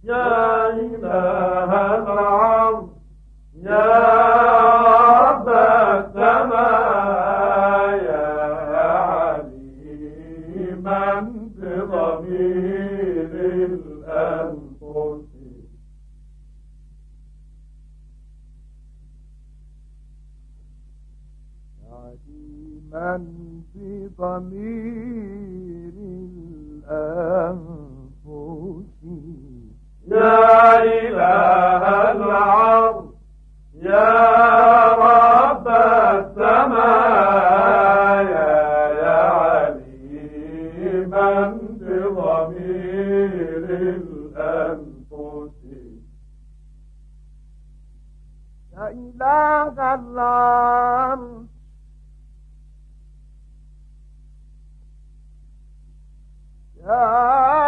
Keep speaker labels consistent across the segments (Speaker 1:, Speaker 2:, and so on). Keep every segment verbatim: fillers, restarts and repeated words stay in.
Speaker 1: يا إله العرش يا رب السماء يا عليما بضمير الأنفس
Speaker 2: عليما بضمير الأنفس
Speaker 1: يا إله العرش يا رب السماء يا عليما بضمير الأنفس
Speaker 2: يا إله العرش يا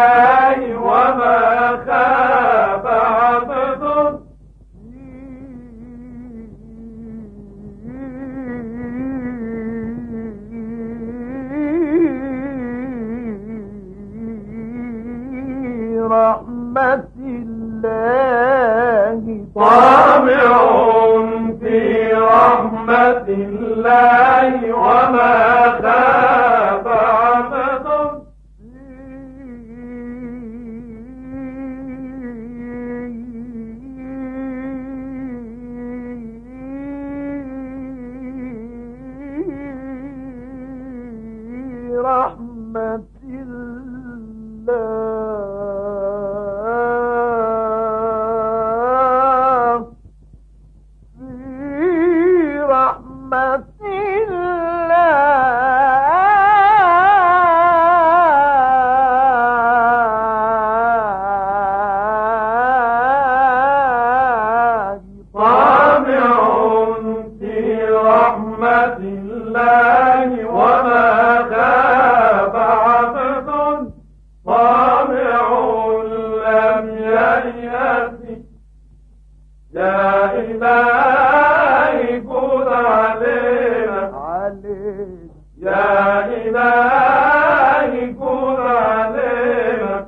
Speaker 2: الله وما خاب عبد
Speaker 1: طامع في رحمة الله وما خاب عبد
Speaker 2: رحمة الله في رحمة الله
Speaker 1: طامع في رحمة الله وما خاب عبد طامع لم ييأس يا إلهي كن علينا
Speaker 2: عليك
Speaker 1: يا إلهي كن علينا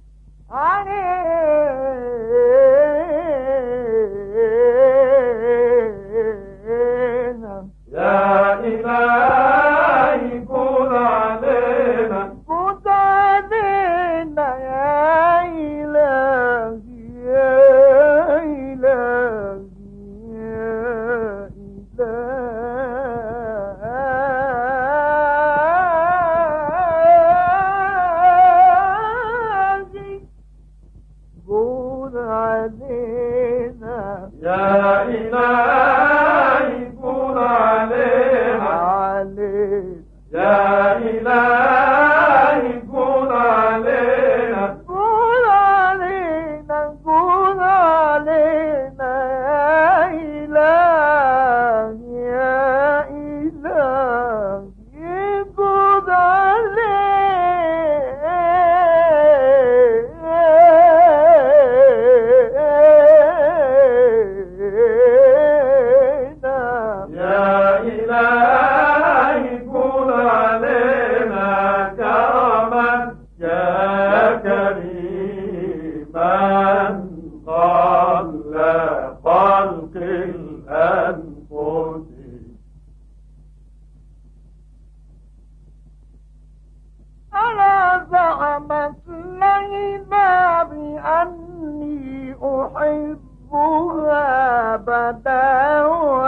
Speaker 2: علينا
Speaker 1: يا إلهي كن علينا
Speaker 2: كنت علينا يا إلهي يا إلهي يا إلهي كن علينا
Speaker 1: يا إلهي كن علينا
Speaker 2: عليك
Speaker 1: يا إلهي كن علينا
Speaker 2: كن علينا كن علينا يا إلهي يا إلهي كن علينا
Speaker 1: يا إلهي كن علينا كرما يا كريما قبل خلق الأنفس
Speaker 2: ألا زعمت ليلى بأني أحبها بدا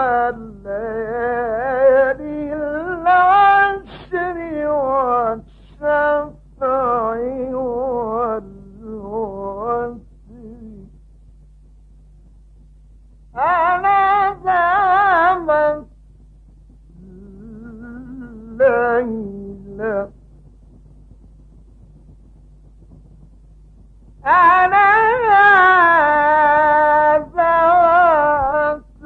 Speaker 2: والليالي العشر والشفع والوتر ألا زعمت ليلى أنا ذات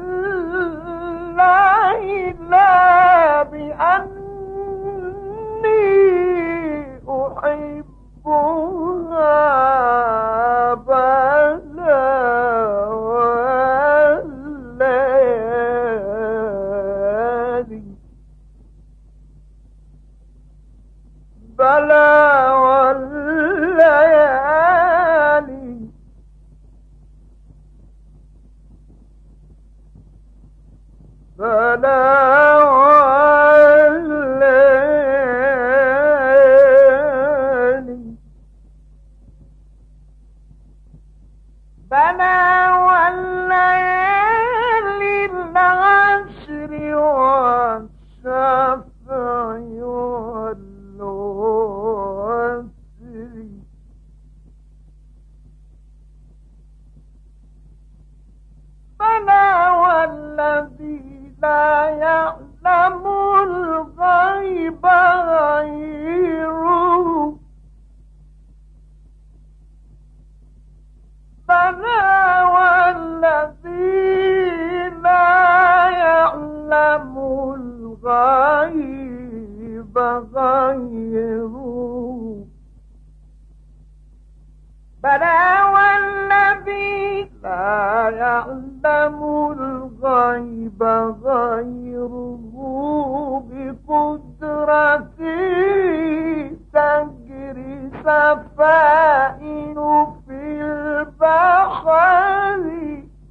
Speaker 2: ليلى بأني أحبها بلا والليالي بلا والليالي بلا والليالي بلا والليالي العشر والشفع والوتر بلا والذي لا يعلم الغيب غيره بلا والذي لا يعلم الغيب غيره بلا والذي لا يعلم الغيب غيره بقدرته تجري سفائن في البحر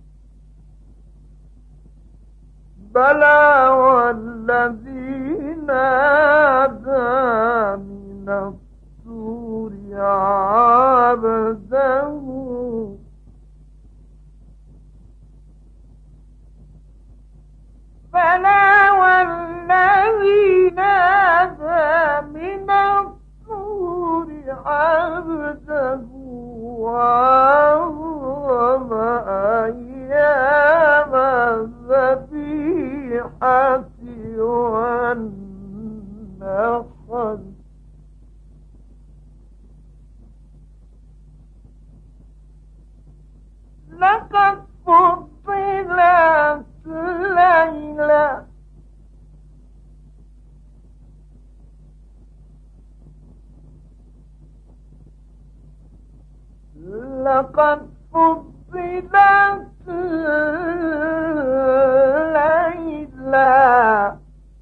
Speaker 2: بلى والذي نادى من الطور عبده بلى والذي نادى من الطور عبده وعظم أيام الذبيحة والنحل لقد فضلت ليلة لقد فضلت ليلة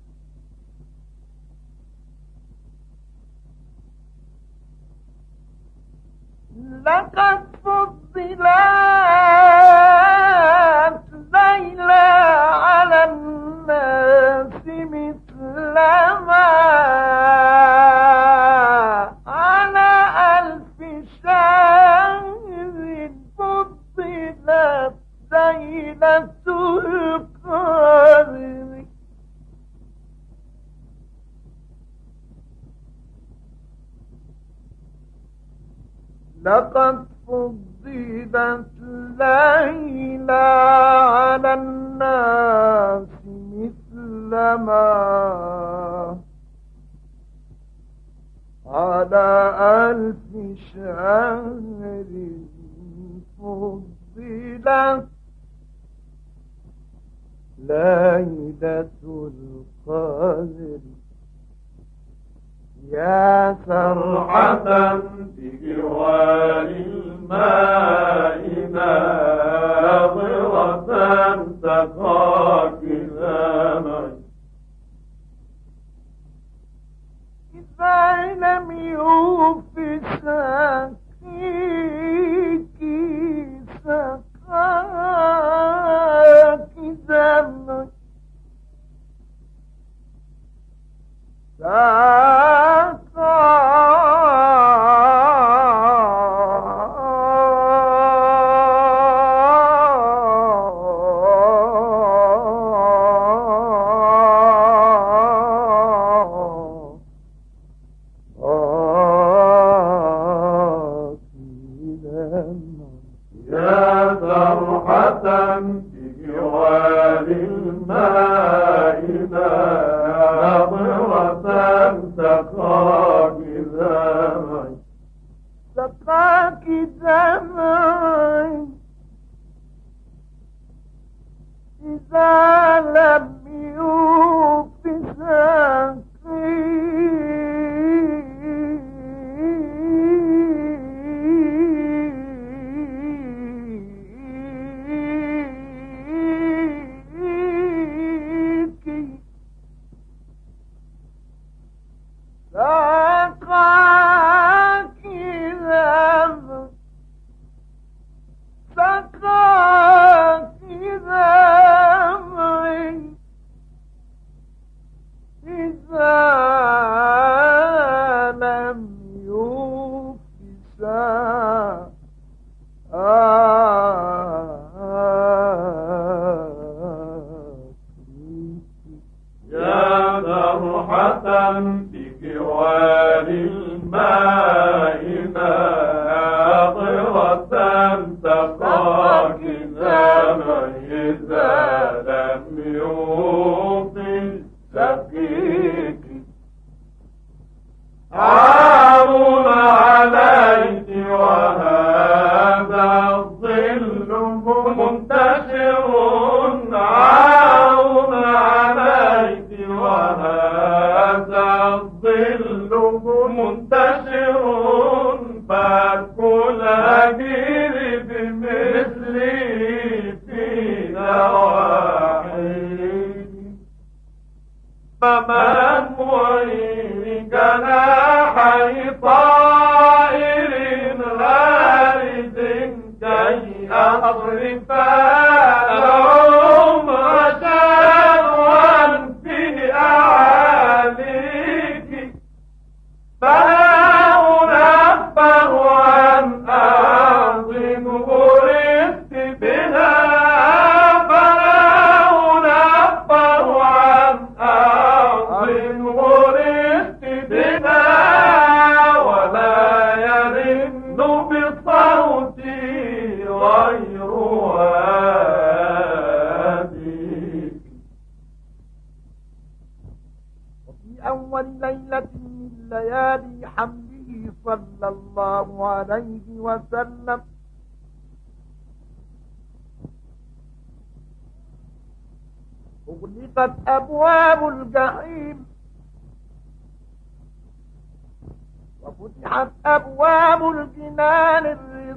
Speaker 2: لقد فضلت ليلة على الناس مثل ما على ألف شهر فضلت ليلة القدر لقد فضلت ليلة على الناس مثل ما على ألف شهر فضلت ليلة القدر يا
Speaker 1: سرعة بجوار الماء ناظرة تقاك زمن
Speaker 2: إذا لم يوفي ساقيك سقاك زمن
Speaker 1: أصرفا لهم رشاد
Speaker 2: عليه وسلم: أغلقت أبواب الجحيم وفتحت أبواب الجنان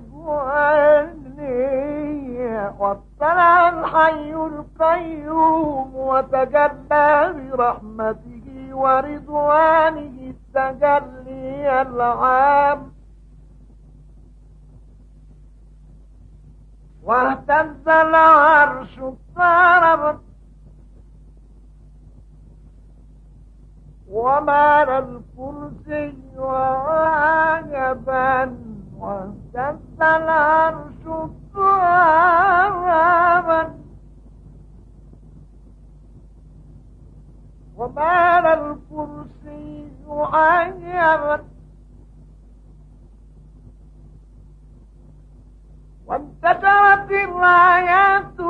Speaker 2: الرضوانية، واطلع الحي القيوم وتجلى برحمته ورضوانه التجلي العام، واهتز العرش اضطربت ومال الكرسي عجبا، واهتز العرش اضطربا ومال الكرسي عجبا، وانتشرت الرايات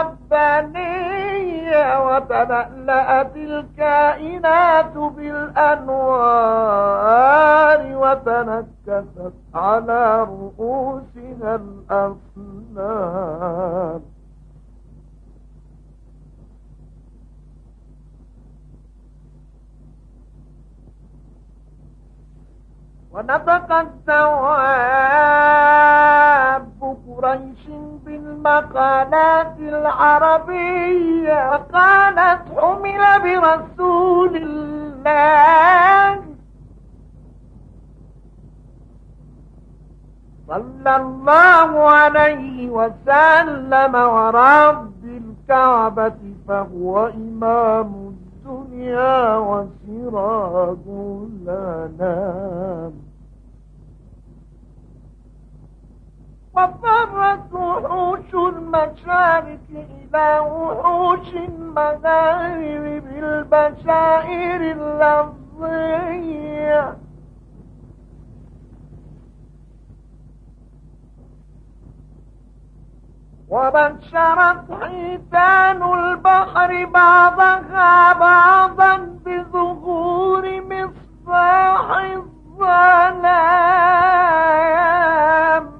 Speaker 2: الربانية وتلألأت الكائنات بالأنوار، وتنكست على رؤوسها الأصنام. ونطق الدواب قريش بالمقالات العربية وقالت: حمل برسول الله صلى الله عليه وسلم ورب الكعبة، فهو إمام الدنيا وسراج الأنام. وفرت وحوش المشارق إلى وحوش المغارب بالبشائر اللفظية، وبشرت حيتان البحر بعضها بعضا بظهور مصباح الظلام،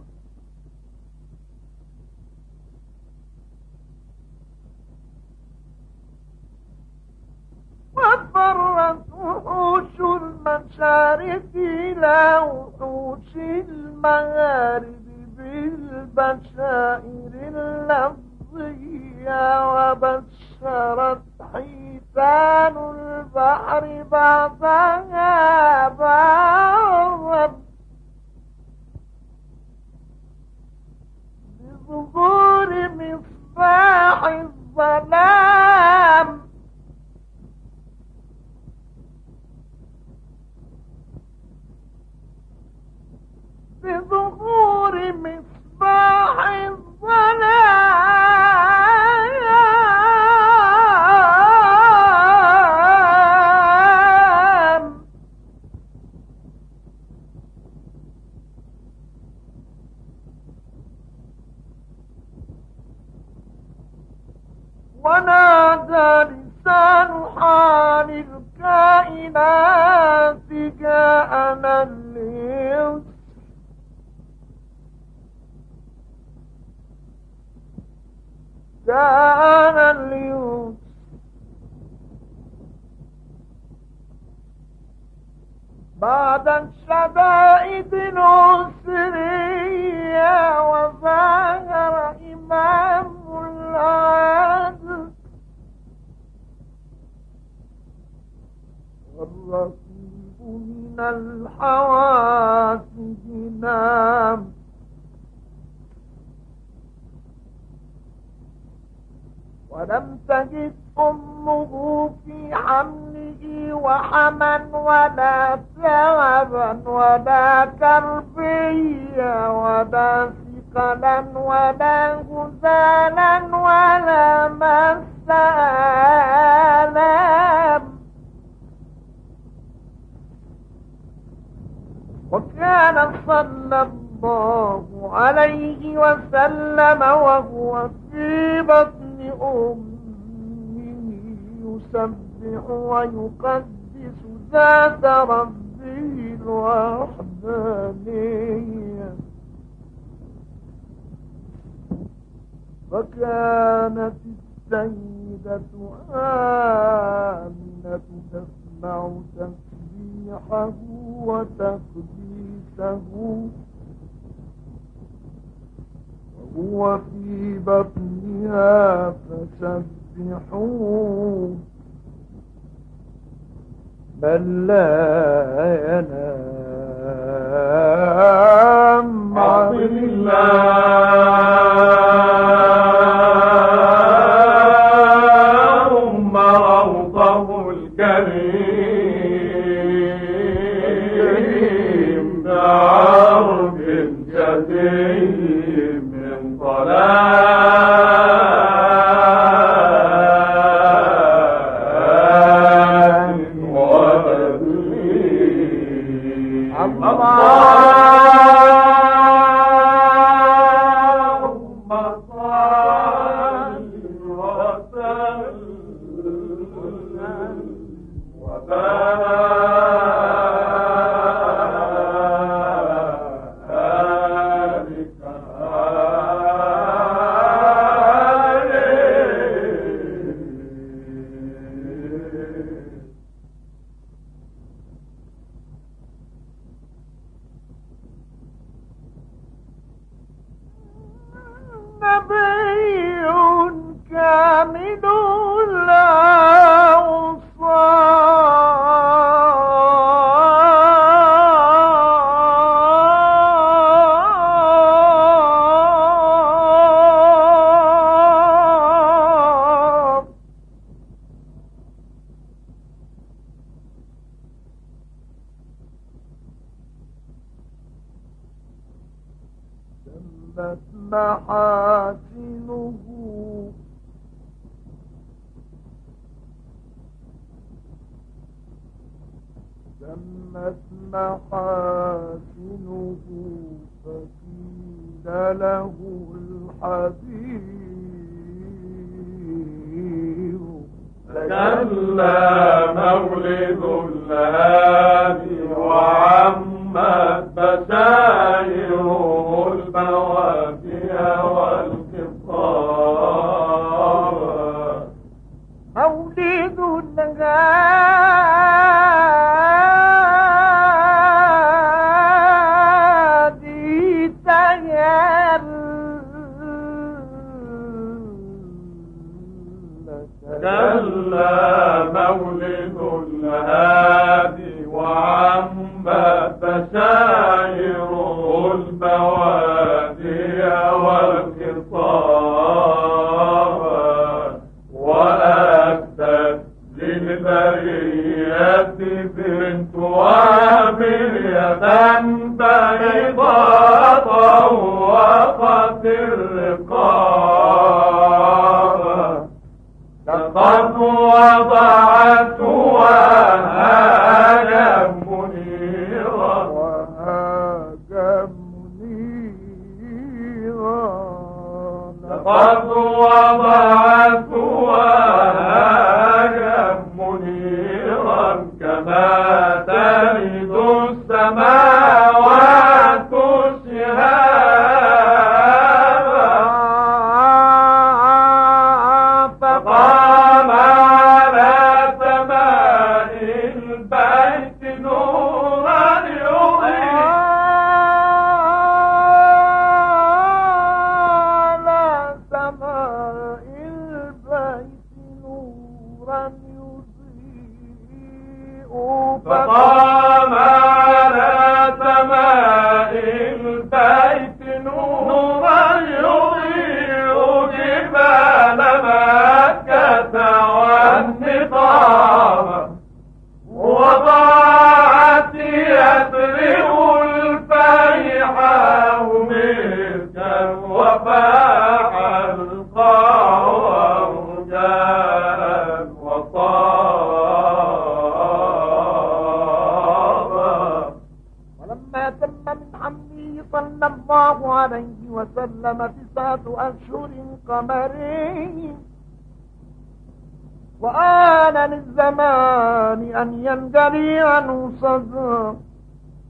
Speaker 2: وفرت وحوش المشارق إلى وحوش المغارب بالبشائر اللفظية، وبشرت حيتان البحر بعضها بعضا بظهور مصباح الظلام، بظهور مصباح الظلام. ونادى لسان حال الكائنات: جاءنا اليسر، جاءنا اليسر، بعد الشدائد العسرية، وظاهر إمام العدل، والرقيب من الحواسب نام، ولم تجد أمه في حمله وحما ولا تعبا ولا كربيا ولا ثقلا ولا غزالا ولا مسالا، وكان صلى الله عليه وسلم وهو في بطن أمه يسبح ويقدس ذات ربه الوحدانية، فكانت السيدة آمنة تسمع تسبيحه وتقديسه وهو في بطنها فسبحوه بل لا ينام عن
Speaker 1: اللهم روضه الكريم بعرض جديد من صلاة وتسليم. اللهم صل وسلم وبارك
Speaker 2: نبي كامل لا أوصاف تمت محاسنه تمت محاسنه فقيل له الحبيب
Speaker 1: تجلى مولد الهادي وعمت بشائره البوادي والقصار.
Speaker 2: مولد الهادي
Speaker 1: تجلى مولد الهادي وعمت بشائره البوادي والقصار. وأكدت للبرية بنت وامرية بيضاء طوقت الرقاب. لقد وضعت وهاجا منيرا
Speaker 2: وهاجا منيرا.
Speaker 1: لقد وضعت وهاجا منيرا كما تلد السماوات شهابا. فقام على سماء البيت نورا يضيء
Speaker 2: على سماء البيت نورا يضيء.
Speaker 1: فقام على سماء البيت نورا يضيء جبال مكة والنظام. وضاعت يدرئ الفيحاء ملكا وفاح القاع ورجاء وطابا.
Speaker 2: ولما تم من حمله صلى الله عليه وسلم تسعة أشهر قمرين وآن للزمان أن ينجلي عنه صدى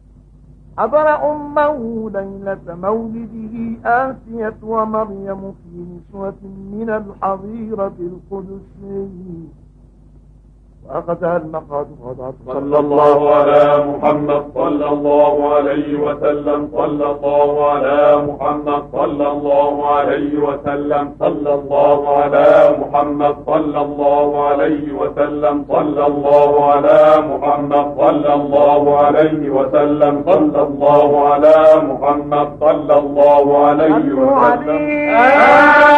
Speaker 2: حضر أمه ليلة مولده آسية ومريم في نسوة من الحظيرة القدسية، وأخذها المقعد وضعت
Speaker 1: صلى الله على محمد صلى الله عليه وسلم صلى الله على محمد صلى الله عليه وسلم صلى الله على محمد صلى الله عليه وسلم صلى الله على محمد صلى الله عليه وسلم صلى الله على محمد صلى الله عليه وسلم.